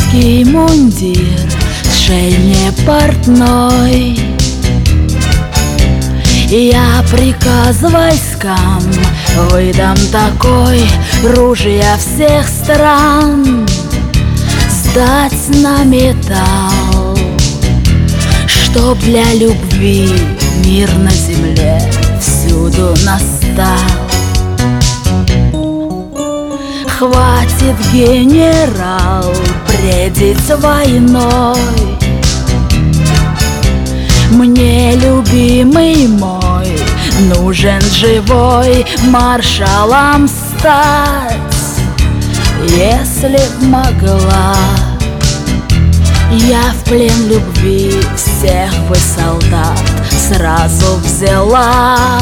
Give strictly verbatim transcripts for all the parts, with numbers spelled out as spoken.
Маршальский мундир, шей мне портной. Я приказ войскам выдам такой: ружья всех стран сдать на металл, чтоб для любви мир на земле всюду настал. Хватит, генерал, бредить войной. Мне, любимый мой, нужен живой маршалом стать. Если б могла, я в плен любви всех бы солдат сразу взяла.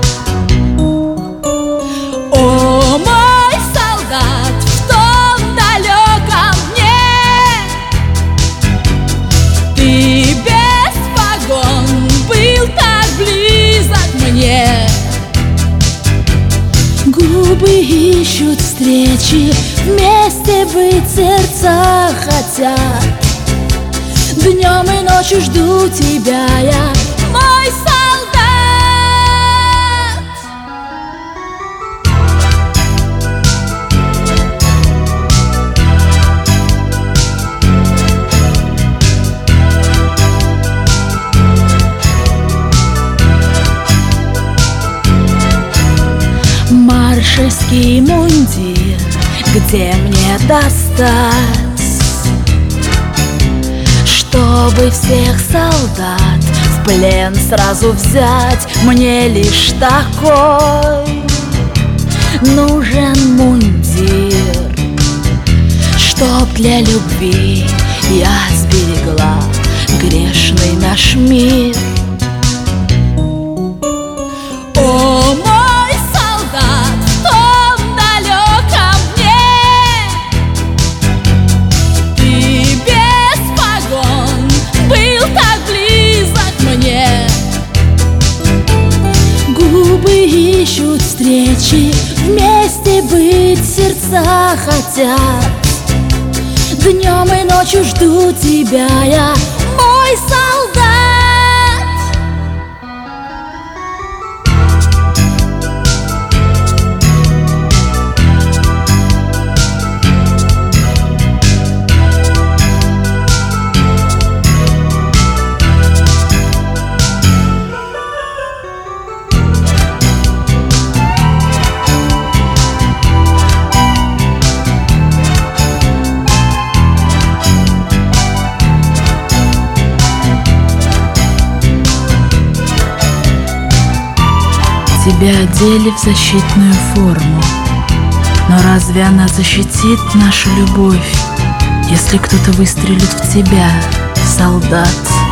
О, мой солдат, в том далеком дне ты без погон был так близок мне. Губы ищут встречи, вместе быть сердца хотят. Днем и ночью жду тебя я, мой солдат. Маршальский мундир, где мне достать, чтобы всех солдат в плен сразу взять? Мне лишь такой нужен мундир, чтоб для любви я сберегла грешный наш мир. О, мой солдат, в том далеком дне ты без погон был так близок мне. Губы ищут встречи, вместе быть сердца хотят. Днем и ночью жду тебя я, мой солдат. Тебя одели в защитную форму, но разве она защитит нашу любовь, если кто-то выстрелит в тебя, солдат?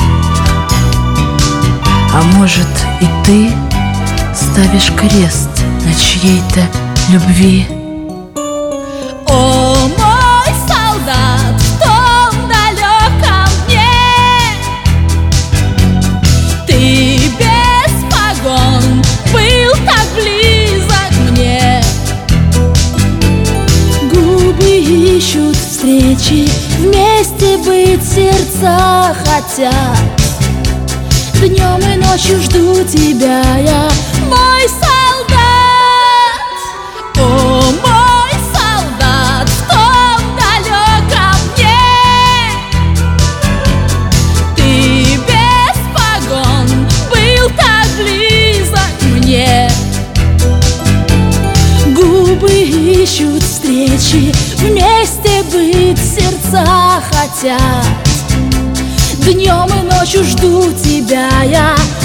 А может, и ты ставишь крест на чьей-то любви? О, мой солдат, в том далеком дне ты без погон был так близок мне. Губы ищут встречи, вместе быть сердца хотят. Днем и ночью жду тебя я, мой солдат. О, мой солдат, в том далеком дне ты без погон был так близок мне. Губы ищут встречи, вместе быть сердца хотят. Днем и ночью жду тебя я,